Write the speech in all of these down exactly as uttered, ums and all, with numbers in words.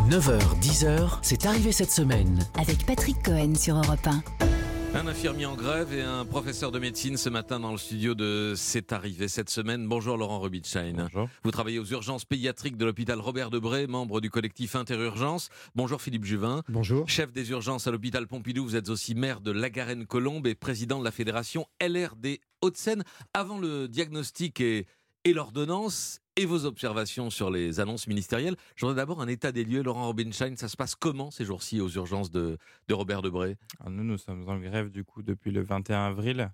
neuf heures dix, c'est arrivé cette semaine. Avec Patrick Cohen sur Europe un. Un infirmier en grève et un professeur de médecine ce matin dans le studio de C'est arrivé cette semaine. Bonjour Laurent Rubinstein. Bonjour. Vous travaillez aux urgences pédiatriques de l'hôpital Robert Debré, membre du collectif Interurgence. Bonjour Philippe Juvin. Bonjour. Chef des urgences à l'hôpital Pompidou, vous êtes aussi maire de La Garenne-Colombes et président de la fédération L R D Hauts-de-Seine. Avant le diagnostic et, et l'ordonnance et vos observations sur les annonces ministérielles, je voudrais d'abord un état des lieux. Laurent Rubinstein, ça se passe comment ces jours-ci aux urgences de, de Robert Debré ? Alors nous, nous sommes en grève du coup depuis le vingt et un avril.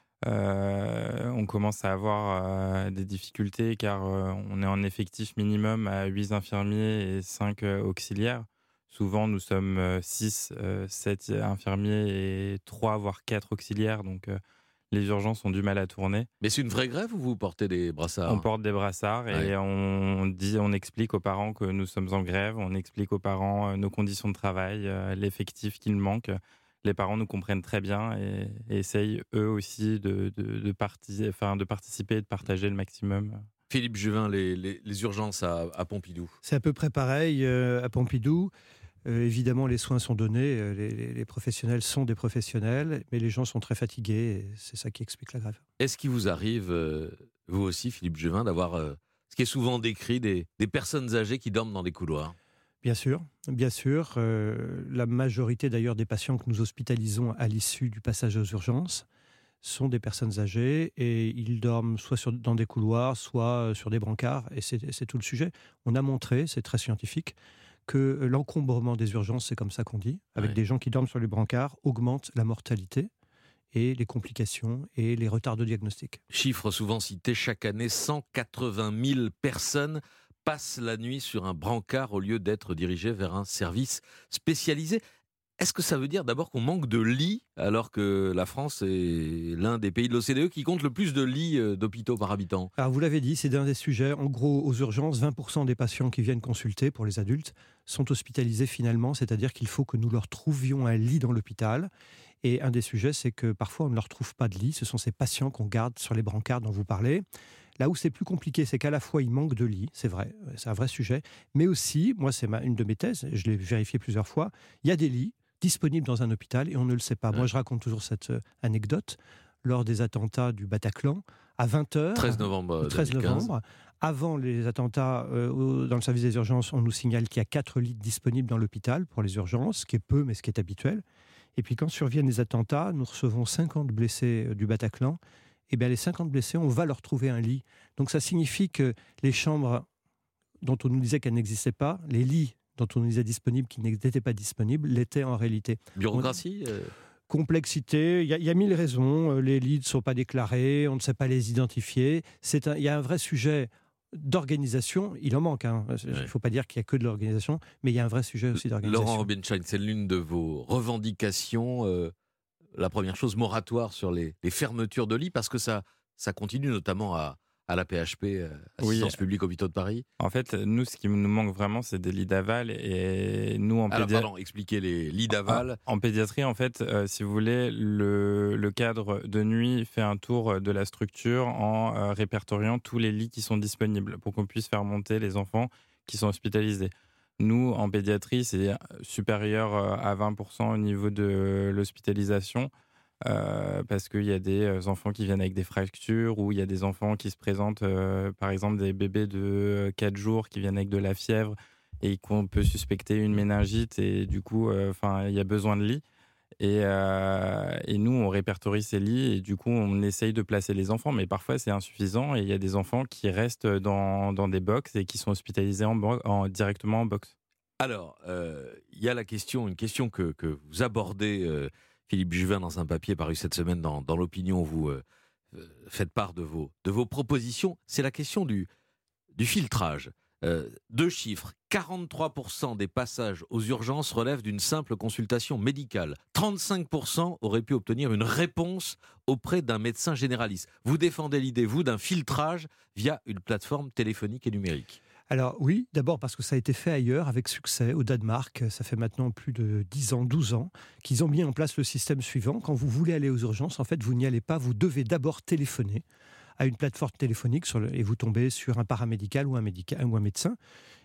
Euh, on commence à avoir euh, des difficultés car euh, on est en effectif minimum à huit infirmiers et cinq euh, auxiliaires. Souvent, nous sommes euh, six, euh, sept infirmiers et trois voire quatre auxiliaires. Donc, euh, les urgences ont du mal à tourner. Mais c'est une vraie grève ou vous portez des brassards ? On porte des brassards et Ouais. on dit, on explique aux parents que nous sommes en grève. On explique aux parents euh, nos conditions de travail, euh, l'effectif qu'il manque. Les parents nous comprennent très bien et, et essayent eux aussi de, de, de, parti, enfin, de participer et de partager le maximum. Philippe Juvin, les, les, les urgences à, à Pompidou. C'est à peu près pareil euh, à Pompidou. Euh, évidemment, les soins sont donnés, euh, les, les, les professionnels sont des professionnels, mais les gens sont très fatigués, et c'est ça qui explique la grève. Est-ce qu'il vous arrive, euh, vous aussi Philippe Juvin, d'avoir euh, ce qui est souvent décrit, des, des personnes âgées qui dorment dans des couloirs ? Bien sûr, bien sûr. Euh, la majorité d'ailleurs des patients que nous hospitalisons à l'issue du passage aux urgences sont des personnes âgées et ils dorment soit sur, dans des couloirs, soit sur des brancards, et c'est, c'est tout le sujet. On a montré, c'est très scientifique, que l'encombrement des urgences, c'est comme ça qu'on dit, avec Ouais. des gens qui dorment sur les brancards, augmente la mortalité et les complications et les retards de diagnostic. Chiffre souvent cité, chaque année, cent quatre-vingt mille personnes passent la nuit sur un brancard au lieu d'être dirigées vers un service spécialisé. Est-ce que ça veut dire d'abord qu'on manque de lits, alors que la France est l'un des pays de l'O C D E qui compte le plus de lits euh, d'hôpitaux par habitant ? Alors vous l'avez dit, c'est un des sujets. En gros, aux urgences, vingt pour cent des patients qui viennent consulter pour les adultes sont hospitalisés finalement, c'est-à-dire qu'il faut que nous leur trouvions un lit dans l'hôpital. Et un des sujets, c'est que parfois on ne leur trouve pas de lit. Ce sont ces patients qu'on garde sur les brancards dont vous parlez. Là où c'est plus compliqué, c'est qu'à la fois il manque de lits, c'est vrai, c'est un vrai sujet, mais aussi, moi c'est ma, une de mes thèses, je l'ai vérifié plusieurs fois, il y a des lits disponibles dans un hôpital et on ne le sait pas. Ouais. Moi je raconte toujours cette euh, anecdote. Lors des attentats du Bataclan, à vingt heures, treize novembre treize novembre, avant les attentats euh, dans le service des urgences, on nous signale qu'il y a quatre lits disponibles dans l'hôpital pour les urgences, ce qui est peu mais ce qui est habituel. Et puis quand surviennent les attentats, nous recevons cinquante blessés du Bataclan. Et bien les cinquante blessés, on va leur trouver un lit. Donc ça signifie que les chambres dont on nous disait qu'elles n'existaient pas, les lits dont on nous disait disponibles qui n'étaient pas disponibles, l'étaient en réalité. Bureaucratie euh... Complexité, il y, y a mille raisons. Les lits ne sont pas déclarés, on ne sait pas les identifier. C'est un, il y a un vrai sujet d'organisation, il en manque. Hein. Il ne faut pas dire qu'il n'y a que de l'organisation, mais il y a un vrai sujet aussi d'organisation. Laurent Rubinstein, c'est l'une de vos revendications. Euh... La première chose, moratoire sur les, les fermetures de lits, parce que ça, ça continue notamment à, à la P H P, Assistance oui. publique Hôpitaux de Paris. En fait, nous, ce qui nous manque vraiment, c'est des lits d'aval. Et nous, en Alors, pédiatrie... pardon, expliquez les lits d'aval. En, en pédiatrie, en fait, euh, si vous voulez, le, le cadre de nuit fait un tour de la structure en euh, répertoriant tous les lits qui sont disponibles pour qu'on puisse faire monter les enfants qui sont hospitalisés. Nous, en pédiatrie, c'est supérieur à vingt pour cent au niveau de l'hospitalisation euh, parce qu'il y a des enfants qui viennent avec des fractures ou il y a des enfants qui se présentent, euh, par exemple, des bébés de quatre jours qui viennent avec de la fièvre et qu'on peut suspecter une méningite et du coup, euh, il y a besoin de lits. Et, euh, et nous, on répertorie ces lits et du coup, on essaye de placer les enfants. Mais parfois, c'est insuffisant et il y a des enfants qui restent dans, dans des box et qui sont hospitalisés en bo- en, directement en box. Alors, il euh, y a la question, une question que, que vous abordez, euh, Philippe Juvin, dans un papier paru cette semaine dans, dans l'Opinion. Vous euh, faites part de vos, de vos propositions. C'est la question du, du filtrage. Euh, deux chiffres, quarante-trois pour cent des passages aux urgences relèvent d'une simple consultation médicale. trente-cinq pour cent auraient pu obtenir une réponse auprès d'un médecin généraliste. Vous défendez l'idée, vous, d'un filtrage via une plateforme téléphonique et numérique. Alors oui, d'abord parce que ça a été fait ailleurs avec succès, au Danemark. Ça fait maintenant plus de dix ans, douze ans, qu'ils ont mis en place le système suivant. Quand vous voulez aller aux urgences, en fait, vous n'y allez pas, vous devez d'abord téléphoner à une plateforme téléphonique sur le, et vous tombez sur un paramédical ou un, médical, ou un médecin.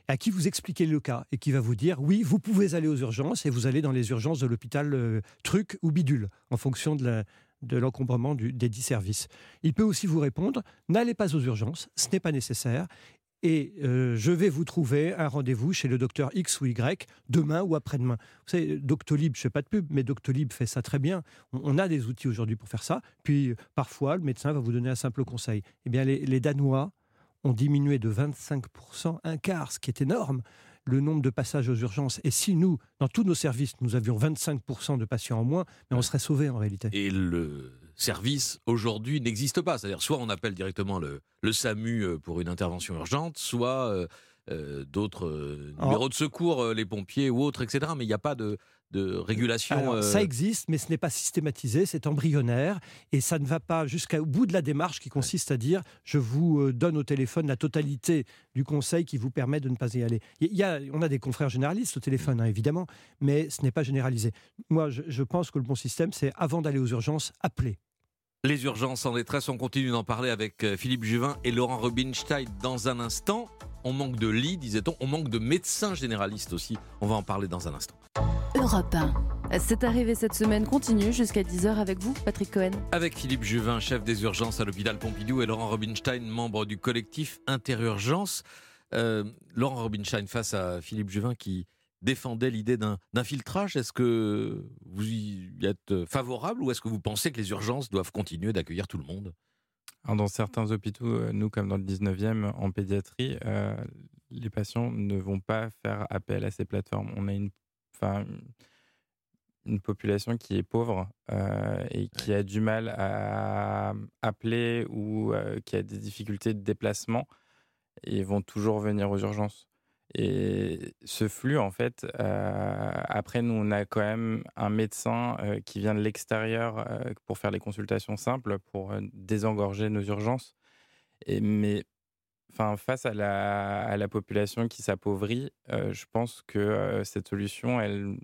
à qui vous expliquez le cas et qui va vous dire oui, vous pouvez aller aux urgences et vous allez dans les urgences de l'hôpital euh, truc ou bidule en fonction de la, de l'encombrement du, des dix services. Il peut aussi vous répondre n'allez pas aux urgences, ce n'est pas nécessaire. Et euh, je vais vous trouver un rendez-vous chez le docteur X ou Y demain ou après-demain. Vous savez, Doctolib, je ne fais pas de pub, mais Doctolib fait ça très bien. On, on a des outils aujourd'hui pour faire ça. Puis euh, parfois, le médecin va vous donner un simple conseil. Eh bien, les, les Danois ont diminué de vingt-cinq pour cent, un quart, ce qui est énorme, le nombre de passages aux urgences. Et si nous, dans tous nos services, nous avions vingt-cinq pour cent de patients en moins, mais on serait sauvés en réalité. Et le service, aujourd'hui, n'existe pas. C'est-à-dire, soit on appelle directement le, le SAMU pour une intervention urgente, soit euh, euh, d'autres euh, numéros de secours, euh, les pompiers ou autres, et cetera. Mais il n'y a pas de, de régulation. Alors, euh... ça existe, mais ce n'est pas systématisé, c'est embryonnaire, et ça ne va pas jusqu'au bout de la démarche qui consiste à dire je vous euh, donne au téléphone la totalité du conseil qui vous permet de ne pas y aller. Il y a, on a des confrères généralistes au téléphone, hein, évidemment, mais ce n'est pas généralisé. Moi, je, je pense que le bon système, c'est avant d'aller aux urgences, appeler. Les urgences en détresse, on continue d'en parler avec Philippe Juvin et Laurent Rubinstein dans un instant. On manque de lits, disait-on, on manque de médecins généralistes aussi. On va en parler dans un instant. Europe un. C'est arrivé cette semaine continue jusqu'à dix heures avec vous, Patrick Cohen. Avec Philippe Juvin, chef des urgences à l'hôpital Pompidou, et Laurent Rubinstein, membre du collectif Interurgence. Euh, Laurent Rubinstein face à Philippe Juvin qui défendait l'idée d'un, d'un filtrage. Est-ce que vous y êtes favorable ou est-ce que vous pensez que les urgences doivent continuer d'accueillir tout le monde ? Alors, dans certains hôpitaux, nous comme dans le dix-neuvième, en pédiatrie, euh, les patients ne vont pas faire appel à ces plateformes. On a une, enfin, une population qui est pauvre euh, et qui ouais. a du mal à appeler ou euh, qui a des difficultés de déplacement et vont toujours venir aux urgences. Et ce flux, en fait, euh, après, nous, on a quand même un médecin euh, qui vient de l'extérieur euh, pour faire les consultations simples, pour euh, désengorger nos urgences. Et, mais enfin, face à la, à la population qui s'appauvrit, euh, je pense que euh, cette solution, elle...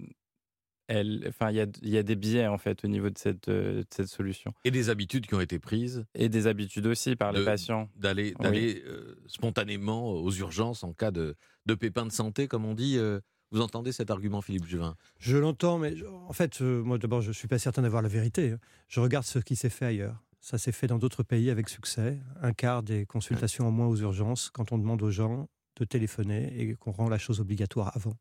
Elle, enfin, il y a, y a des biais en fait au niveau de cette, de cette solution. Et des habitudes qui ont été prises. Et des habitudes aussi par de, les patients. D'aller, d'aller oui. euh, spontanément aux urgences en cas de, de pépin de santé, comme on dit. Euh, vous entendez cet argument, Philippe Juvin ? Je l'entends, mais je, en fait, euh, moi d'abord, je ne suis pas certain d'avoir la vérité. Je regarde ce qui s'est fait ailleurs. Ça s'est fait dans d'autres pays avec succès. Un quart des consultations en moins aux urgences quand on demande aux gens de téléphoner et qu'on rend la chose obligatoire avant.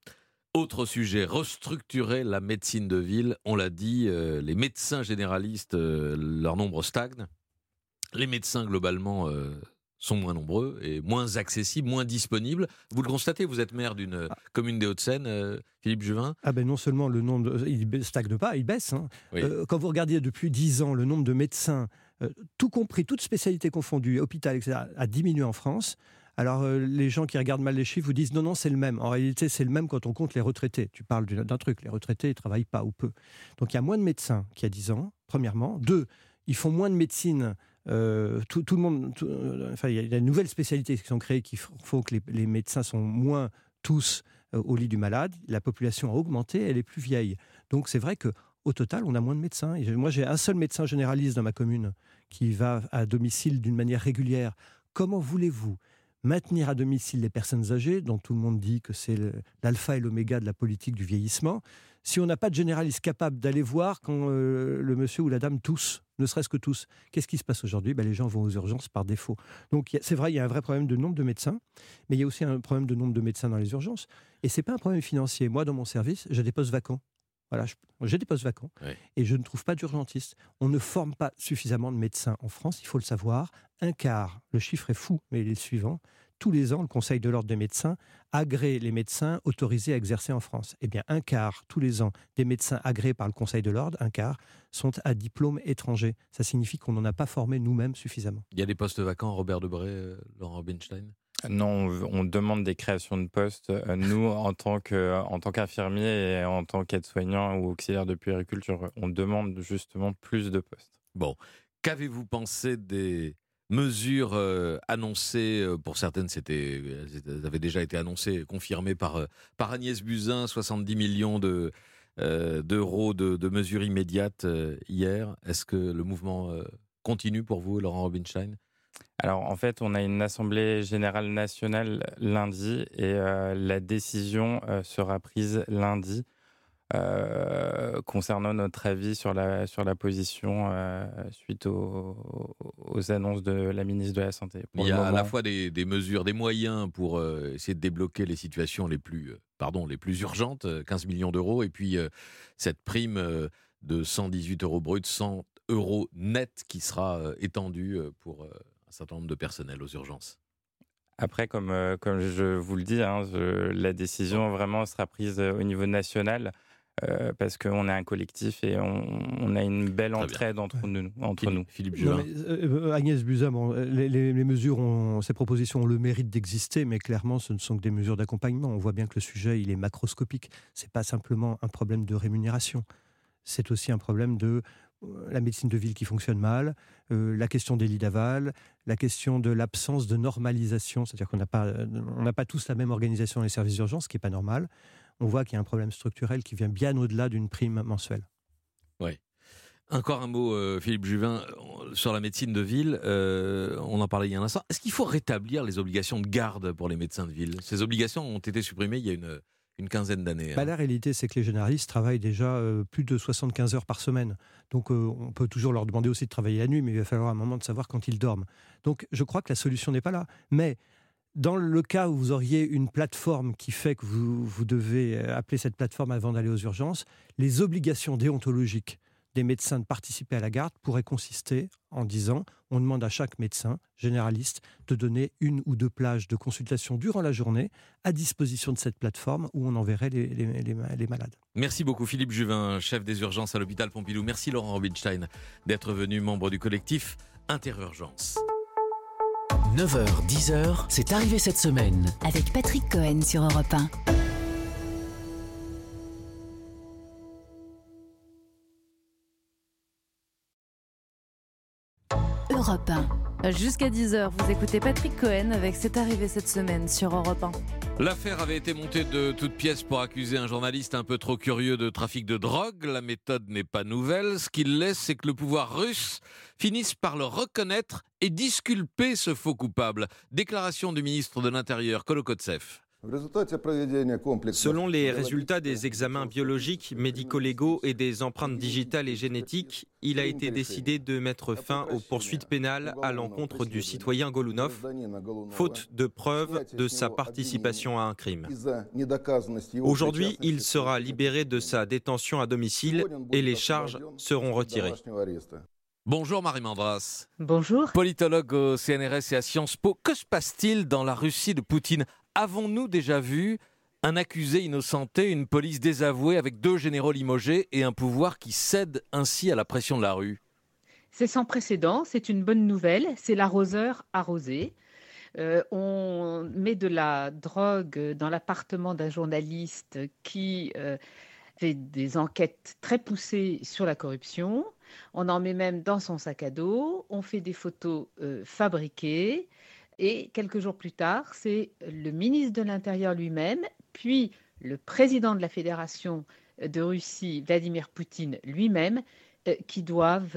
Autre sujet, restructurer la médecine de ville. On l'a dit, euh, les médecins généralistes, euh, leur nombre stagne. Les médecins, globalement, euh, sont moins nombreux et moins accessibles, moins disponibles. Vous le constatez, vous êtes maire d'une ah. commune des Hauts-de-Seine, euh, Philippe Juvin. Ah ben non seulement le nombre, de, il ne stagne pas, il baisse. Hein. Oui. Euh, quand vous regardiez depuis dix ans, le nombre de médecins, euh, tout compris, toutes spécialités confondues, hôpital, et cetera, a diminué en France. Alors, euh, les gens qui regardent mal les chiffres vous disent non, non, c'est le même. En réalité, c'est le même quand on compte les retraités. Tu parles d'un, d'un truc, les retraités, ils ne travaillent pas ou peu. Donc, il y a moins de médecins qu'il y a dix ans, premièrement. Deux, ils font moins de médecine. Euh, tout, tout le monde, tout, euh, enfin, il y a de nouvelles spécialités qui sont créées qui font que les, les médecins sont moins tous euh, au lit du malade. La population a augmenté, elle est plus vieille. Donc, c'est vrai qu'au total, on a moins de médecins. Et moi, j'ai un seul médecin généraliste dans ma commune qui va à domicile d'une manière régulière. Comment voulez-vous maintenir à domicile les personnes âgées, dont tout le monde dit que c'est le, l'alpha et l'oméga de la politique du vieillissement, si on n'a pas de généraliste capable d'aller voir quand euh, le monsieur ou la dame tousse, ne serait-ce que tous. Qu'est-ce qui se passe aujourd'hui ? Ben, les gens vont aux urgences par défaut. Donc c'est vrai, il y a un vrai problème de nombre de médecins, mais il y a aussi un problème de nombre de médecins dans les urgences. Et ce n'est pas un problème financier. Moi, dans mon service, j'ai des postes vacants. Voilà, je, j'ai des postes vacants oui. et je ne trouve pas d'urgentistes. On ne forme pas suffisamment de médecins en France, il faut le savoir. Un quart, le chiffre est fou, mais il est le suivant. Tous les ans, le Conseil de l'Ordre des médecins agrée les médecins autorisés à exercer en France. Eh bien, un quart, tous les ans, des médecins agréés par le Conseil de l'Ordre, un quart, sont à diplôme étranger. Ça signifie qu'on n'en a pas formé nous-mêmes suffisamment. Il y a des postes vacants, Robert Debré, euh, Laurent Rubinstein ? Non, on demande des créations de postes. Nous, en tant que, en tant qu'infirmiers et en tant qu'aide-soignants ou auxiliaires de puériculture, on demande justement plus de postes. Bon, qu'avez-vous pensé des mesures euh, annoncées, euh, pour certaines c'était, elles avaient déjà été annoncées, confirmées par, euh, par Agnès Buzyn, soixante-dix millions de, euh, d'euros de, de mesures immédiates euh, hier. Est-ce que le mouvement euh, continue pour vous, Laurent Rubinstein ? Alors en fait, on a une assemblée générale nationale lundi et euh, la décision euh, sera prise lundi euh, concernant notre avis sur la, sur la position euh, suite aux, aux annonces de la ministre de la Santé. Pour Il y a moment, à la fois des, des mesures, des moyens pour euh, essayer de débloquer les situations les plus, euh, pardon, les plus urgentes, euh, quinze millions d'euros, et puis euh, cette prime euh, de cent dix-huit euros brut, cent euros net qui sera euh, étendue euh, pour euh, un certain nombre de personnels aux urgences. Après, comme, euh, comme je vous le dis, hein, je, la décision vraiment sera prise au niveau national. Euh, parce qu'on est un collectif et on, on a une belle Très entraide bien. entre nous. Entre Philippe, nous. Philippe Non, Juvin. mais, euh, Agnès Buzyn, bon, les, les- les mesures, ont, ces propositions ont le mérite d'exister, mais clairement, ce ne sont que des mesures d'accompagnement. On voit bien que le sujet, il est macroscopique. Ce n'est pas simplement un problème de rémunération. C'est aussi un problème de euh, la médecine de ville qui fonctionne mal, euh, la question des lits d'aval, la question de l'absence de normalisation, c'est-à-dire qu'on n'a pas, euh, on n'a pas tous la même organisation dans les services d'urgence, ce qui n'est pas normal. On voit qu'il y a un problème structurel qui vient bien au-delà d'une prime mensuelle. Ouais. Encore un mot, euh, Philippe Juvin, sur la médecine de ville. Euh, on en parlait il y a un instant. Est-ce qu'il faut rétablir les obligations de garde pour les médecins de ville ? Ces obligations ont été supprimées il y a une, une quinzaine d'années. Bah, hein. la réalité, c'est que les généralistes travaillent déjà euh, plus de soixante-quinze heures par semaine. Donc, euh, on peut toujours leur demander aussi de travailler la nuit, mais il va falloir un moment de savoir quand ils dorment. Donc, je crois que la solution n'est pas là. Mais dans le cas où vous auriez une plateforme qui fait que vous, vous devez appeler cette plateforme avant d'aller aux urgences, les obligations déontologiques des médecins de participer à la garde pourraient consister en disant on demande à chaque médecin généraliste de donner une ou deux plages de consultation durant la journée à disposition de cette plateforme où on enverrait les, les, les, les malades. Merci beaucoup Philippe Juvin, chef des urgences à l'hôpital Pompidou. Merci Laurent Robinstein d'être venu membre du collectif Interurgence. neuf heures dix, c'est arrivé cette semaine. Avec Patrick Cohen sur Europe un. Europe un. Jusqu'à dix heures, vous écoutez Patrick Cohen avec C'est arrivé cette semaine sur Europe un. L'affaire avait été montée de toutes pièces pour accuser un journaliste un peu trop curieux de trafic de drogue. La méthode n'est pas nouvelle. Ce qu'il laisse, c'est que le pouvoir russe finisse par le reconnaître et disculper ce faux coupable. Déclaration du ministre de l'Intérieur, Kolokotsev. Selon les résultats des examens biologiques, médico-légaux et des empreintes digitales et génétiques, il a été décidé de mettre fin aux poursuites pénales à l'encontre du citoyen Golounov, faute de preuves de sa participation à un crime. Aujourd'hui, il sera libéré de sa détention à domicile et les charges seront retirées. Bonjour Marie Mandras. Bonjour. Politologue au C N R S et à Sciences Po. Que se passe-t-il dans la Russie de Poutine ? Avons-nous déjà vu un accusé innocenté, une police désavouée avec deux généraux limogés et un pouvoir qui cède ainsi à la pression de la rue ? C'est sans précédent, c'est une bonne nouvelle, c'est l'arroseur arrosé. Euh, on met de la drogue dans l'appartement d'un journaliste qui euh, fait des enquêtes très poussées sur la corruption. On en met même dans son sac à dos, on fait des photos euh, fabriquées. Et quelques jours plus tard, c'est le ministre de l'Intérieur lui-même, puis le président de la Fédération de Russie, Vladimir Poutine lui-même, euh, qui doivent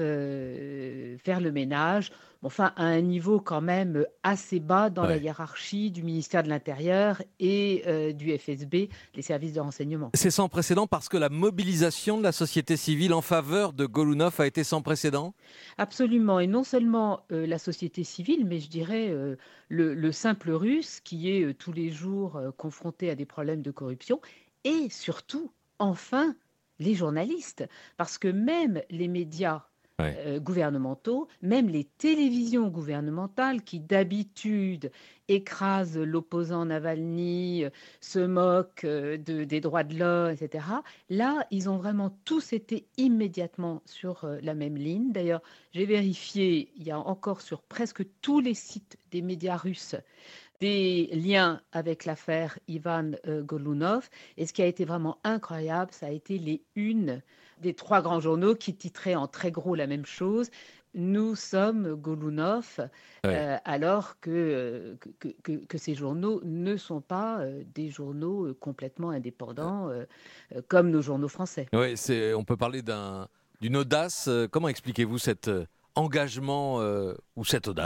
euh, faire le ménage, enfin à un niveau quand même assez bas dans Ouais. la hiérarchie du ministère de l'Intérieur et euh, du F S B, les services de renseignement. C'est sans précédent parce que la mobilisation de la société civile en faveur de Golounov a été sans précédent ? Absolument, et non seulement euh, la société civile, mais je dirais euh, le, le simple russe qui est euh, tous les jours euh, confronté à des problèmes de corruption, et surtout, enfin, les journalistes, parce que même les médias Ouais. euh, gouvernementaux, même les télévisions gouvernementales qui d'habitude écrasent l'opposant Navalny, euh, se moquent euh, de, des droits de l'homme, et cetera. Là, ils ont vraiment tous été immédiatement sur euh, la même ligne. D'ailleurs, j'ai vérifié, il y a encore sur presque tous les sites des médias russes des liens avec l'affaire Ivan euh, Golounov. Et ce qui a été vraiment incroyable, ça a été les unes des trois grands journaux qui titraient en très gros la même chose. Nous sommes Golounov, Ouais. euh, alors que, que, que, que ces journaux ne sont pas euh, des journaux euh, complètement indépendants euh, euh, comme nos journaux français. Oui, c'est, on peut parler d'un, d'une audace. Euh, Comment expliquez-vous cet euh, engagement euh, ou cette audace ?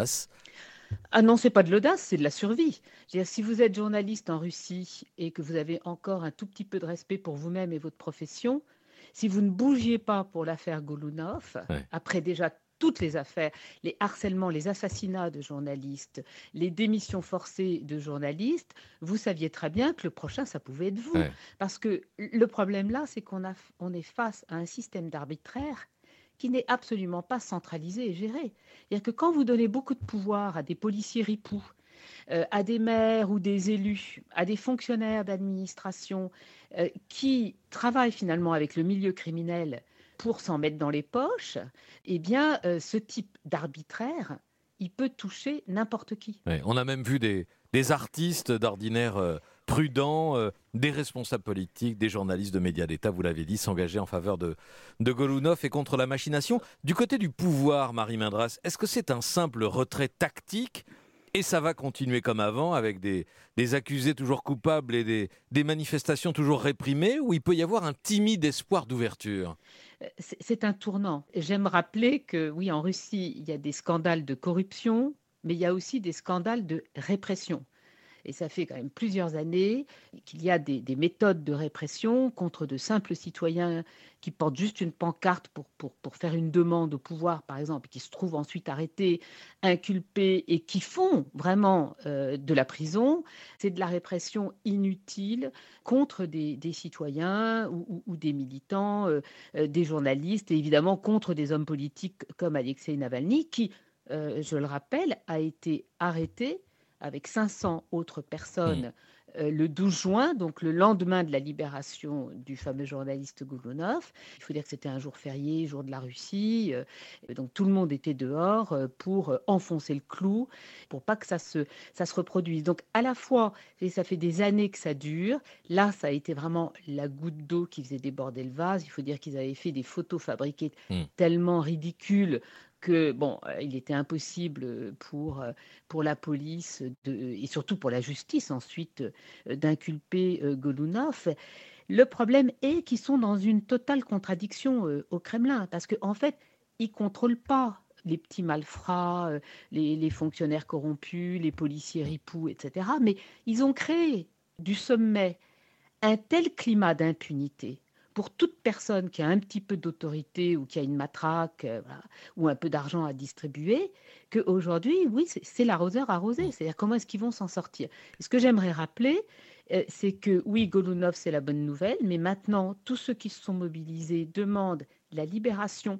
Ah non, c'est pas de l'audace, c'est de la survie. Je veux dire, si vous êtes journaliste en Russie et que vous avez encore un tout petit peu de respect pour vous-même et votre profession, si vous ne bougiez pas pour l'affaire Golunov, Ouais. après déjà toutes les affaires, les harcèlements, les assassinats de journalistes, les démissions forcées de journalistes, vous saviez très bien que le prochain, ça pouvait être vous. Ouais. Parce que le problème là, c'est qu'on a, on est face à un système d'arbitraire qui n'est absolument pas centralisé et géré. C'est-à-dire que quand vous donnez beaucoup de pouvoir à des policiers ripoux, euh, à des maires ou des élus, à des fonctionnaires d'administration euh, qui travaillent finalement avec le milieu criminel pour s'en mettre dans les poches, eh bien, euh, ce type d'arbitraire, il peut toucher n'importe qui. Ouais, on a même vu des, des artistes d'ordinaire euh, prudents, euh, des responsables politiques, des journalistes de médias d'État, vous l'avez dit, s'engager en faveur de, de Golunov et contre la machination. Du côté du pouvoir, Marie Mindras, est-ce que c'est un simple retrait tactique et ça va continuer comme avant avec des, des accusés toujours coupables et des, des manifestations toujours réprimées, ou il peut y avoir un timide espoir d'ouverture? C'est c'est un tournant. J'aime rappeler que, oui, en Russie, il y a des scandales de corruption, mais il y a aussi des scandales de répression. Et ça fait quand même plusieurs années qu'il y a des, des méthodes de répression contre de simples citoyens qui portent juste une pancarte pour, pour, pour faire une demande au pouvoir, par exemple, et qui se trouvent ensuite arrêtés, inculpés et qui font vraiment euh, de la prison. C'est de la répression inutile contre des, des citoyens ou, ou, ou des militants, euh, euh, des journalistes et évidemment contre des hommes politiques comme Alexei Navalny qui, euh, je le rappelle, a été arrêté avec cinq cents autres personnes euh, le douze juin, donc le lendemain de la libération du fameux journaliste Golunov. Il faut dire que c'était un jour férié, jour de la Russie, euh, donc tout le monde était dehors euh, pour euh, enfoncer le clou, pour pas que ça se, ça se reproduise. Donc à la fois, et ça fait des années que ça dure, là ça a été vraiment la goutte d'eau qui faisait déborder le vase. Il faut dire qu'ils avaient fait des photos fabriquées Mm. tellement ridicules que bon, euh, il était impossible pour, euh, pour la police de, et surtout pour la justice ensuite euh, d'inculper euh, Golunov. Le problème est qu'ils sont dans une totale contradiction euh, au Kremlin parce qu'en en fait, ils ne contrôlent pas les petits malfrats, euh, les, les fonctionnaires corrompus, les policiers ripoux, et cetera. Mais ils ont créé du sommet un tel climat d'impunité pour toute personne qui a un petit peu d'autorité ou qui a une matraque euh, voilà, ou un peu d'argent à distribuer, qu'aujourd'hui, oui, c'est, c'est l'arroseur arrosé. C'est-à-dire comment est-ce qu'ils vont s'en sortir. Et ce que j'aimerais rappeler, euh, c'est que oui, Golunov, c'est la bonne nouvelle, mais maintenant, tous ceux qui se sont mobilisés demandent la libération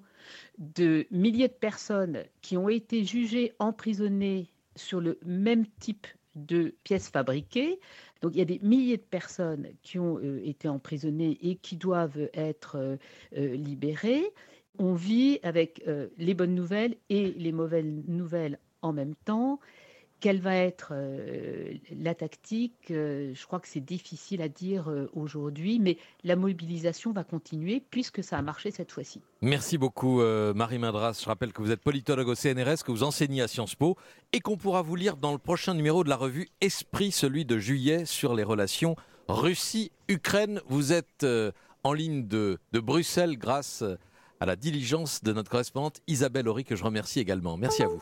de milliers de personnes qui ont été jugées, emprisonnées sur le même type de pièces fabriquées. Donc il y a des milliers de personnes qui ont euh, été emprisonnées et qui doivent être euh, euh, libérées. On vit avec euh, les bonnes nouvelles et les mauvaises nouvelles en même temps. Quelle va être euh, la tactique? euh, Je crois que c'est difficile à dire euh, aujourd'hui, mais la mobilisation va continuer puisque ça a marché cette fois-ci. Merci beaucoup euh, Marie Mindras. Je rappelle que vous êtes politologue au C N R S, que vous enseignez à Sciences Po et qu'on pourra vous lire dans le prochain numéro de la revue Esprit, celui de juillet, sur les relations Russie-Ukraine. Vous êtes euh, en ligne de, de Bruxelles grâce à la diligence de notre correspondante Isabelle Horry, que je remercie également. Merci à vous.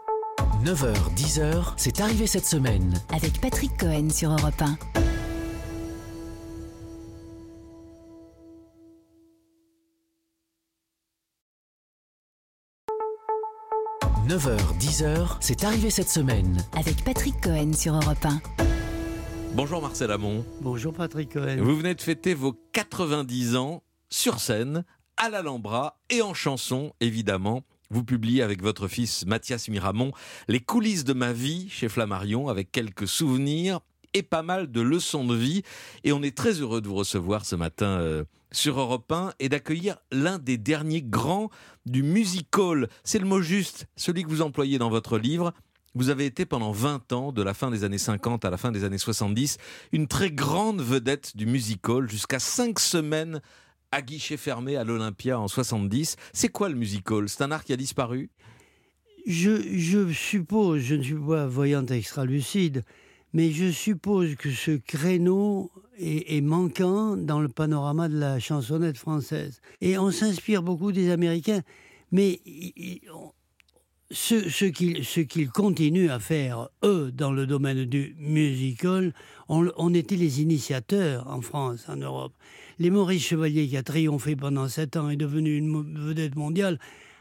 neuf heures dix, c'est arrivé cette semaine. Avec Patrick Cohen sur Europe un. neuf heures dix, c'est arrivé cette semaine. Avec Patrick Cohen sur Europe un. Bonjour Marcel Amont. Bonjour Patrick Cohen. Vous venez de fêter vos quatre-vingt-dix ans sur scène, à l'Alhambra et en chanson, évidemment. Vous publiez avec votre fils Mathias Miramont Les coulisses de ma vie chez Flammarion, avec quelques souvenirs et pas mal de leçons de vie. Et on est très heureux de vous recevoir ce matin euh, sur Europe un et d'accueillir l'un des derniers grands du music-hall. C'est le mot juste, celui que vous employez dans votre livre. Vous avez été pendant vingt ans, de la fin des années cinquante à la fin des années soixante-dix, une très grande vedette du music-hall, jusqu'à cinq semaines à guichet fermé à l'Olympia en soixante-dix. C'est quoi le music-hall? C'est un art qui a disparu? Je, je suppose, je ne suis pas voyante extra-lucide, mais je suppose que ce créneau est, est manquant dans le panorama de la chansonnette française. Et on s'inspire beaucoup des Américains, mais ce, ce qu'ils ce qu'ils continuent à faire, eux, dans le domaine du musical, on, on était les initiateurs en France, en Europe. Les Maurice Chevalier, qui a triomphé pendant sept ans, est devenu une vedette mondiale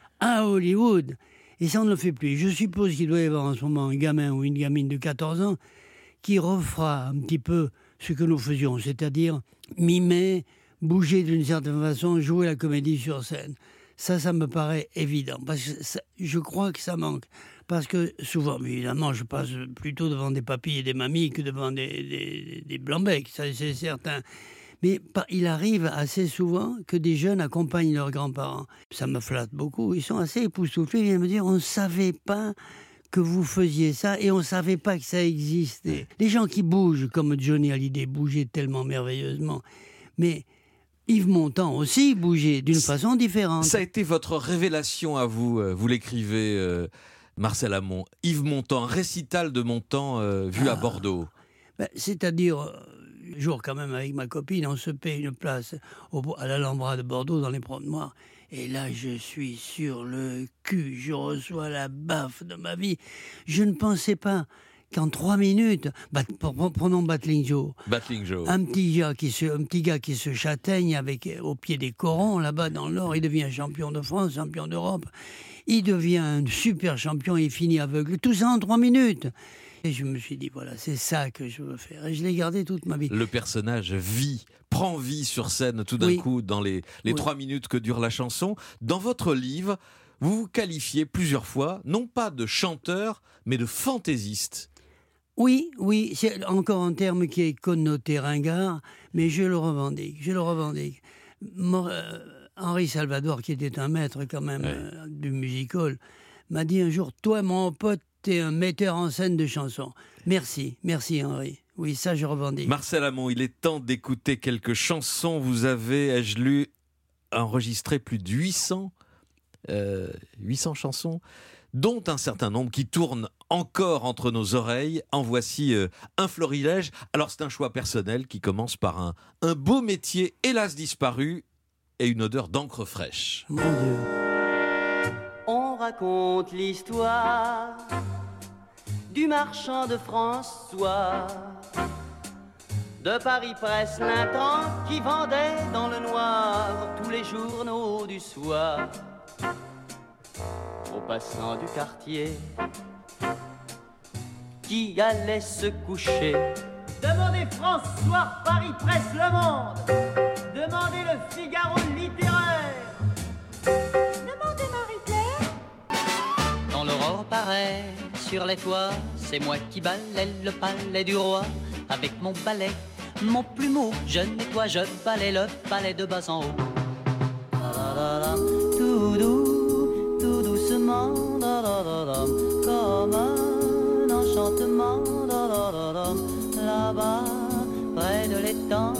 à Hollywood. Et ça, on ne le fait plus. Je suppose qu'il doit y avoir en ce moment un gamin ou une gamine de quatorze ans qui refera un petit peu ce que nous faisions, c'est-à-dire mimer, bouger d'une certaine façon, jouer la comédie sur scène. Ça, ça me paraît évident, parce que ça, je crois que ça manque. Parce que souvent, évidemment, je passe plutôt devant des papis et des mamies que devant des, des, des blancs-becs, ça c'est certain. Mais il arrive assez souvent que des jeunes accompagnent leurs grands-parents. Ça me flatte beaucoup, ils sont assez époustouflés, ils viennent me dire, on ne savait pas que vous faisiez ça et on ne savait pas que ça existait. Les gens qui bougent, comme Johnny Hallyday, bougeaient tellement merveilleusement. Mais Yves Montand aussi bougeait d'une façon différente. Ça a été votre révélation à vous, vous l'écrivez, euh, Marcel Amont. Yves Montand, récital de Montand euh, vu ah, à Bordeaux. Ben, c'est-à-dire, euh, jour quand même avec ma copine, on se paie une place au, à l'Alhambra de Bordeaux dans les Promenades Noires. Et là, je suis sur le cul, je reçois la baffe de ma vie. Je ne pensais pas qu'en trois minutes, bah, prenons Battling Joe, Battling Joe. Un, petit gars qui se, un petit gars qui se châtaigne avec, au pied des corons, là-bas dans le Nord, il devient champion de France, champion d'Europe. Il devient un super champion, il finit aveugle. Tout ça en trois minutes. Et je me suis dit, voilà, c'est ça que je veux faire. Et je l'ai gardé toute ma vie. Le personnage vit, prend vie sur scène tout d'un oui. coup dans les, les oui. trois minutes que dure la chanson. Dans votre livre, vous vous qualifiez plusieurs fois, non pas de chanteur, mais de fantaisiste. Oui, oui, c'est encore un terme qui est connoté ringard, mais je le revendique, je le revendique. Mor- euh, Henri Salvador, qui était un maître quand même ouais. euh, du musical, m'a dit un jour, toi mon pote, t'es un metteur en scène de chansons. Merci, merci Henri. Oui, ça je revendique. Marcel Amont, il est temps d'écouter quelques chansons. Vous avez, ai-je lu, enregistré plus de huit cents, euh, huit cents chansons, dont un certain nombre qui tournent encore entre nos oreilles. En voici euh, un florilège. Alors c'est un choix personnel qui commence par un, un beau métier, hélas disparu, et une odeur d'encre fraîche. Mon Dieu. On raconte l'histoire du marchand de François, de Paris Presse l'intrant qui vendait dans le noir tous les journaux du soir aux passants du quartier qui allaient se coucher. Demandez François, Paris Presse, Le Monde. Demandez le Figaro littéraire. Demandez Marie-Claire. Quand l'aurore paraît sur les toits, c'est moi qui balaie le palais du roi. Avec mon balai, mon plumeau, je nettoie, je balaie le palais de bas en haut. Tout doux, tout doucement, comme un enchantement, là-bas, près de l'étang,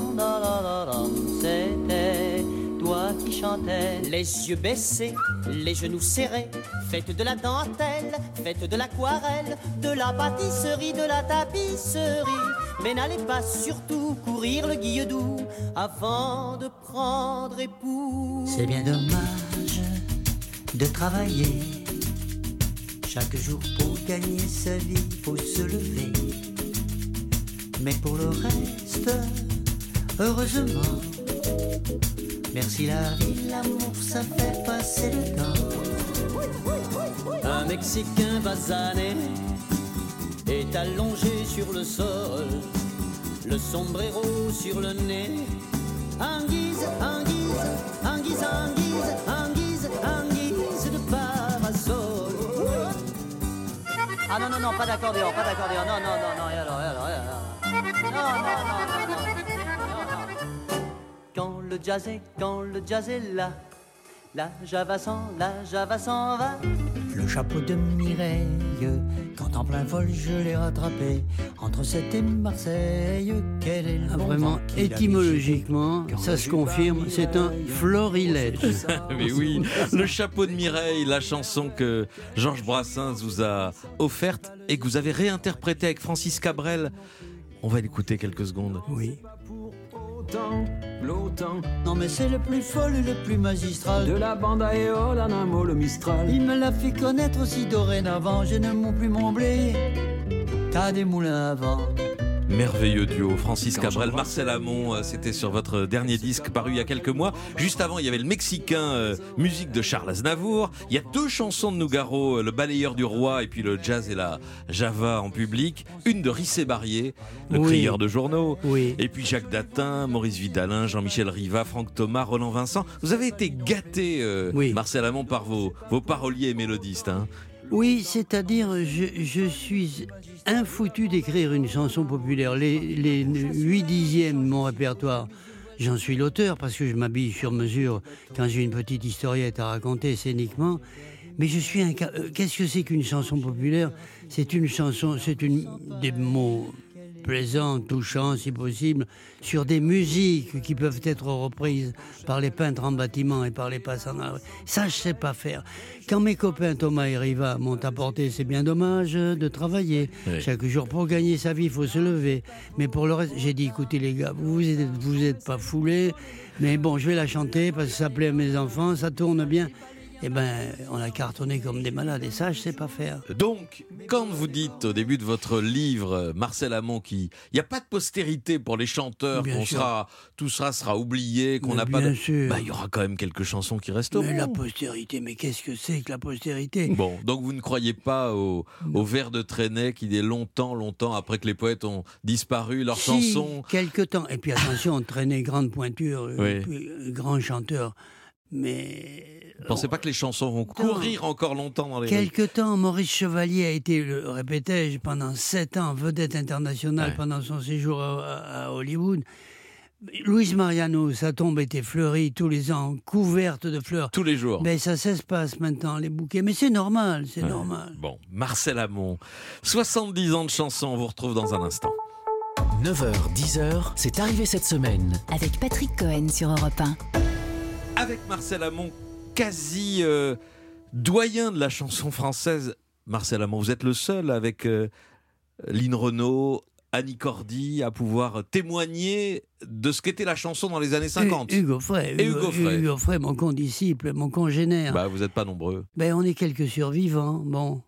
c'était toi qui chantais. Les yeux baissés, les genoux serrés, faites de la dentelle, faites de l'aquarelle, de la pâtisserie, de la tapisserie. Mais n'allez pas surtout courir le guilledou avant de prendre époux. C'est bien dommage de travailler chaque jour pour gagner sa vie, faut se lever. Mais pour le reste, heureusement, merci la vie, l'amour, ça fait passer le temps. Un Mexicain basané est allongé sur le sol, le sombrero sur le nez. Anguise, anguise, anguise, anguise, anguise, anguise de parasol. Ah non, non, non, pas d'accordéon, pas d'accordéon, non, non, non, non, et alors, et alors, et alors. Non, non, non, non, non, non. Quand le jazz est, quand le jazz est là, la Java s'en, la Java s'en va. Le chapeau de Mireille, quand en plein vol je l'ai rattrapé, entre Sète et Marseille, quel est le ah, vraiment, étymologiquement, ça se confirme, c'est un florilège. Mais oui, le chapeau de Mireille, la chanson que Georges Brassens vous a offerte et que vous avez réinterprétée avec Francis Cabrel. On va l'écouter quelques secondes. Oui. flottant, flottant. Non mais c'est le plus folle et le plus magistral de la bande à éole en un mot le Mistral. Il me l'a fait connaître aussi dorénavant. Je ne m'en plus mon blé qu'à des moulins à vent. Merveilleux duo, Francis Cabrel, Marcel Amont, c'était sur votre dernier disque paru il y a quelques mois. Juste avant, il y avait le Mexicain, euh, musique de Charles Aznavour. Il y a deux chansons de Nougaro, le balayeur du roi et puis le jazz et la java en public. Une de Rissé Barrier, le oui. crieur de journaux. Oui. Et puis Jacques Datin, Maurice Vidalin, Jean-Michel Riva, Franck Thomas, Roland Vincent. Vous avez été gâté, euh, oui. Marcel Amont, par vos, vos paroliers et mélodistes, hein. Oui, c'est-à-dire, je, je suis infoutu d'écrire une chanson populaire. Les, les huit dixièmes de mon répertoire, j'en suis l'auteur parce que je m'habille sur mesure quand j'ai une petite historiette à raconter scéniquement. Mais je suis un... Qu'est-ce que c'est qu'une chanson populaire ? C'est une chanson, c'est une, des mots plaisants, touchants si possible, sur des musiques qui peuvent être reprises par les peintres en bâtiment et par les passants dans la rue. Ça, je sais pas faire. Quand mes copains Thomas et Riva m'ont apporté, c'est bien dommage de travailler. Oui. Chaque jour, pour gagner sa vie, il faut se lever. Mais pour le reste, j'ai dit, écoutez les gars, vous vous êtes, vous êtes pas foulés, mais bon, je vais la chanter parce que ça plaît à mes enfants, ça tourne bien. Eh ben, on a cartonné comme des malades, et ça, je sais pas faire. Donc, quand vous dites au début de votre livre, Marcel Amont, qu'il n'y a pas de postérité pour les chanteurs, bien qu'on sûr. sera, tout ça sera oublié, qu'on n'a pas de... sûr. Bah, il y aura quand même quelques chansons qui resteront. Mais la postérité, mais qu'est-ce que c'est que la postérité ? Bon, donc vous ne croyez pas au, au vers de Trenet qui dit longtemps, longtemps après que les poètes ont disparu, leurs si, chansons... quelque temps. Et puis attention, Trenet, grande pointure, oui. puis, grand chanteur, mais... Vous ne pensez pas que les chansons vont courir encore longtemps dans les rues ? Quelque temps, Maurice Chevalier a été, le répétais-je, pendant sept ans, vedette internationale ouais. pendant son séjour à, à Hollywood. Louise Mariano, sa tombe était fleurie tous les ans, couverte de fleurs. Tous les jours. Mais ça s'espace maintenant, les bouquets. Mais c'est normal, c'est ouais. normal. Bon, Marcel Amont, soixante-dix ans de chansons, on vous retrouve dans un instant. neuf heures, dix heures, c'est arrivé cette semaine. Avec Patrick Cohen sur Europe un. Avec Marcel Amont, quasi euh, doyen de la chanson française. Marcel Amont, vous êtes le seul avec euh, Lynn Renaud, Annie Cordy à pouvoir témoigner de ce qu'était la chanson dans les années cinquante. Hugo Frey. Et Hugo Frey. Hugo Frey, mon condisciple, mon congénère. Bah, vous n'êtes pas nombreux. Ben, on est quelques survivants. Bon.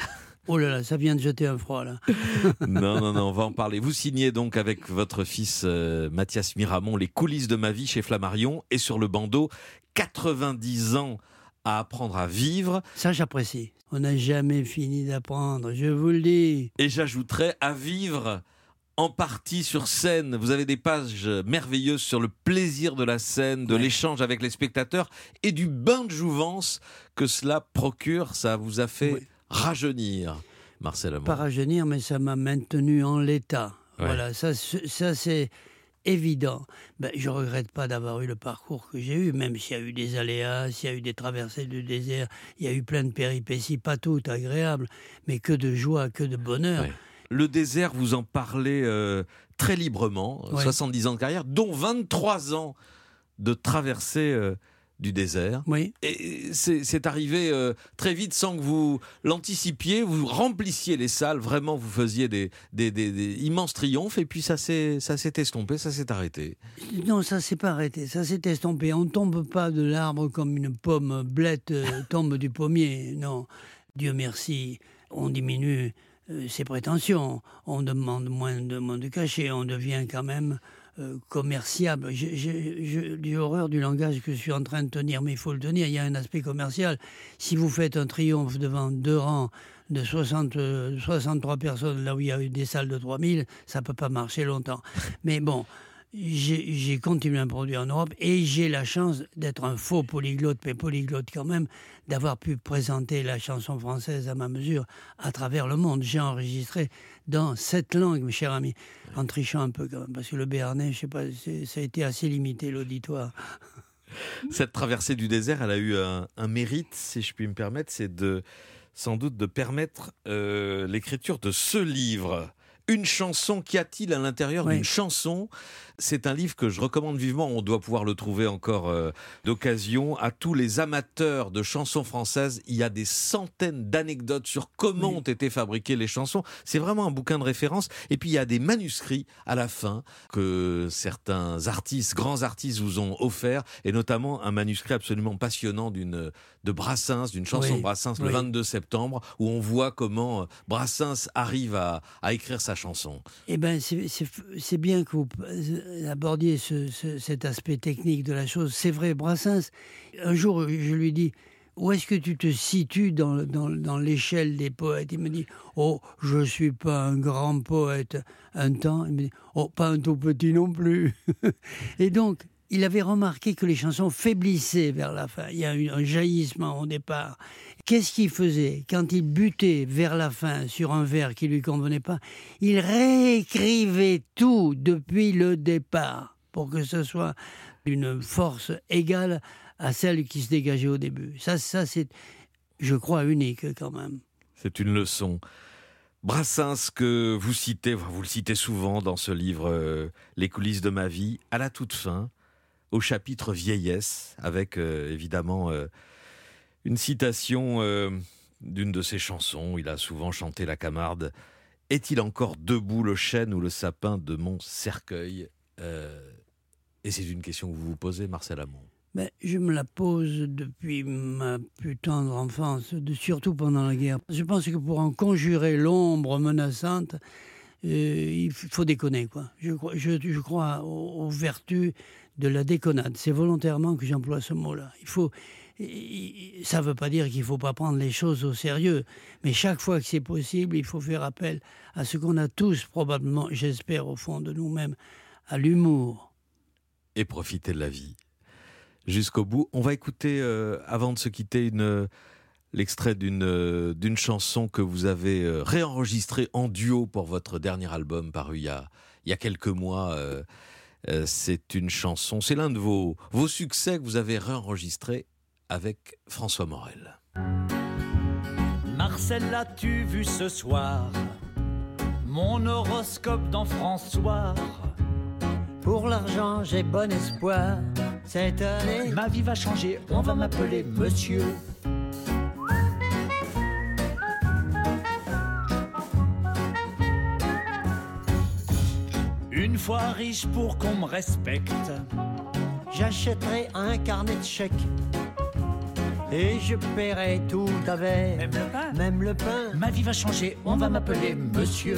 Oh là là, ça vient de jeter un froid, là. non, non, non, on va en parler. Vous signez donc avec votre fils euh, Mathias Miramont Les coulisses de ma vie chez Flammarion et sur le bandeau, quatre-vingt-dix ans à apprendre à vivre. Ça, j'apprécie. On n'a jamais fini d'apprendre, je vous le dis. Et j'ajouterais à vivre en partie sur scène. Vous avez des pages merveilleuses sur le plaisir de la scène, de ouais. l'échange avec les spectateurs et du bain de jouvence que cela procure. Ça vous a fait... Ouais. rajeunir, Marcel Amont. Pas rajeunir, mais ça m'a maintenu en l'état. Ouais. Voilà, ça, ça c'est évident. Ben, je ne regrette pas d'avoir eu le parcours que j'ai eu, même s'il y a eu des aléas, s'il y a eu des traversées du désert, il y a eu plein de péripéties, pas toutes agréables, mais que de joie, que de bonheur. Ouais. Le désert, vous en parlez euh, très librement, ouais. soixante-dix ans de carrière, dont vingt-trois ans de traversée euh, du désert. Oui. Et c'est, c'est arrivé euh, très vite sans que vous l'anticipiez, vous remplissiez les salles, vraiment vous faisiez des, des, des, des immenses triomphes et puis ça s'est, ça s'est estompé, ça s'est arrêté. Non, ça s'est pas arrêté, ça s'est estompé. On ne tombe pas de l'arbre comme une pomme blette euh, tombe du pommier, non. Dieu merci, on diminue euh, ses prétentions, on demande moins de, moins de cachet, on devient quand même... Euh, commerciable. J'ai, j'ai, j'ai horreur du langage que je suis en train de tenir, mais il faut le tenir. Il y a un aspect commercial. Si vous faites un triomphe devant deux rangs de soixante, soixante-trois personnes, là où il y a eu des salles de trois mille, ça ne peut pas marcher longtemps. Mais bon, j'ai, j'ai continué à produire en Europe et j'ai la chance d'être un faux polyglotte, mais polyglotte quand même, d'avoir pu présenter la chanson française à ma mesure à travers le monde. J'ai enregistré dans sept langues, mes chers amis, en trichant un peu quand même, parce que le béarnais, je sais pas, c'est, ça a été assez limité, l'auditoire. Cette traversée du désert, elle a eu un, un mérite, si je puis me permettre, c'est de, sans doute de permettre euh, l'écriture de ce livre. Une chanson, qu'y a-t-il à l'intérieur Oui. d'une chanson ? C'est un livre que je recommande vivement, on doit pouvoir le trouver encore euh, d'occasion. À tous les amateurs de chansons françaises, il y a des centaines d'anecdotes sur comment Oui. ont été fabriquées les chansons. C'est vraiment un bouquin de référence. Et puis il y a des manuscrits à la fin que certains artistes, grands artistes vous ont offert, et notamment un manuscrit absolument passionnant d'une, de Brassens, d'une chanson Oui. de Brassens le Oui. vingt-deux septembre, où on voit comment Brassens arrive à, à écrire sa chanson. Eh bien, c'est, c'est, c'est bien que vous abordiez ce, ce, cet aspect technique de la chose. C'est vrai, Brassens, un jour, je lui dis, où est-ce que tu te situes dans, dans, dans l'échelle des poètes ? Il me dit, oh, je ne suis pas un grand poète un temps. Il me dit, oh, pas un tout petit non plus. Et donc, il avait remarqué que les chansons faiblissaient vers la fin. Il y a eu un jaillissement au départ. Qu'est-ce qu'il faisait ? Quand il butait vers la fin sur un vers qui ne lui convenait pas, il réécrivait tout depuis le départ pour que ce soit une force égale à celle qui se dégageait au début. Ça, ça c'est, je crois, unique quand même. C'est une leçon. Brassens, que vous citez, vous le citez souvent dans ce livre euh, « Les coulisses de ma vie », à la toute fin, au chapitre vieillesse, avec euh, évidemment euh, une citation euh, d'une de ses chansons. Il a souvent chanté la Camarde. « Est-il encore debout le chêne ou le sapin de mon cercueil ?» euh, Et c'est une question que vous vous posez, Marcel Amont. Ben, je me la pose depuis ma plus tendre enfance, de, surtout pendant la guerre. Je pense que pour en conjurer l'ombre menaçante, euh, il faut déconner, quoi. Je, je, je crois aux, aux vertus de la déconnade. C'est volontairement que j'emploie ce mot-là. Il faut, ça ne veut pas dire qu'il ne faut pas prendre les choses au sérieux, mais chaque fois que c'est possible, il faut faire appel à ce qu'on a tous probablement, j'espère au fond de nous-mêmes, à l'humour. Et profiter de la vie jusqu'au bout. On va écouter, euh, avant de se quitter, une, euh, l'extrait d'une, euh, d'une chanson que vous avez euh, réenregistrée en duo pour votre dernier album paru il y a, il y a quelques mois. Euh, euh, c'est une chanson, c'est l'un de vos, vos succès que vous avez réenregistré avec François Morel. Marcel, l'as-tu vu ce soir ? Mon horoscope dans François. Pour l'argent, j'ai bon espoir. Cette année, ma vie va changer, on va m'appeler monsieur. Une fois riche pour qu'on me respecte, j'achèterai un carnet de chèques. Et je paierai tout avec. Même le pain. Même le pain. Ma vie va changer, on va m'appeler monsieur.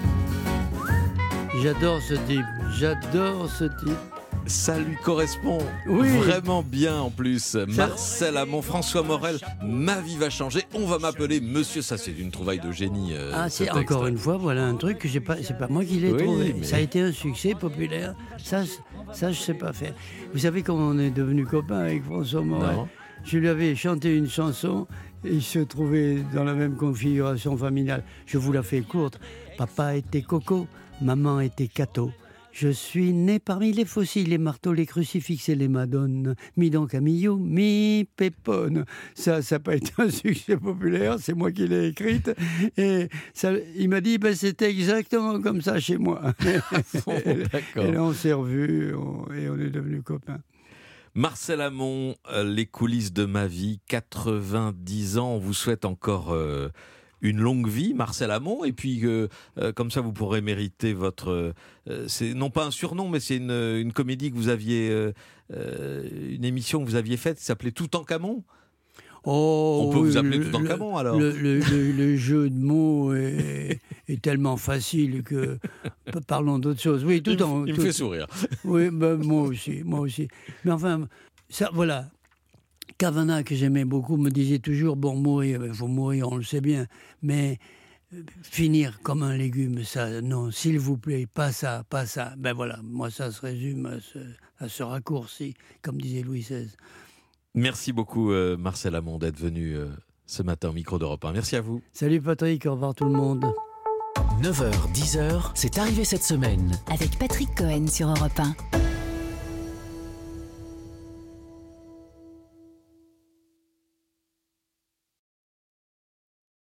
J'adore ce type, j'adore ce type. Ça lui correspond oui. vraiment bien en plus. Marcel Amont, François Morel, ma vie va changer, on va m'appeler monsieur. Ça, c'est une trouvaille de génie. Euh, ah, c'est encore une fois, voilà un truc que j'ai pas, c'est pas moi qui l'ai oui, trouvé. Mais... Ça a été un succès populaire. Ça, ça, je sais pas faire. Vous savez comment on est devenu copains avec François Morel ? Non. Je lui avais chanté une chanson et il se trouvait dans la même configuration familiale. Je vous la fais courte. Papa était Coco, maman était Cato. Je suis né parmi les fossiles, les marteaux, les crucifixes et les madones. Mi donc Camillo, mi pépone. Ça, ça n'a pas été un succès populaire, c'est moi qui l'ai écrite. Et ça, il m'a dit, ben, c'était exactement comme ça chez moi. Bon, d'accord. Et là, on s'est revus on, et on est devenus copains. Marcel Amont, euh, les coulisses de ma vie, quatre-vingt-dix ans, on vous souhaite encore... Euh, une longue vie, Marcel Amont, et puis euh, euh, comme ça vous pourrez mériter votre... Euh, c'est non pas un surnom, mais c'est une, une comédie que vous aviez... Euh, euh, une émission que vous aviez faite qui s'appelait Toutankhamon. Oh, on peut oui, vous appeler le, Toutankhamon alors. Le, le, le, le jeu de mots est, est tellement facile que... Parlons d'autre chose. Oui, tout il en, il tout, me fait sourire. Oui, ben, moi aussi, moi aussi. Mais enfin, ça, voilà... Cavana, que j'aimais beaucoup, me disait toujours, bon, mourir, il faut mourir, on le sait bien, mais euh, finir comme un légume, ça, non, s'il vous plaît, pas ça, pas ça. Ben voilà, moi, ça se résume à ce, à ce raccourci, comme disait Louis seize. Merci beaucoup, euh, Marcel Amont, d'être venu euh, ce matin au micro d'Europe un. Merci à vous. Salut Patrick, au revoir tout le monde. neuf heures, dix heures, c'est arrivé cette semaine. Avec Patrick Cohen sur Europe un.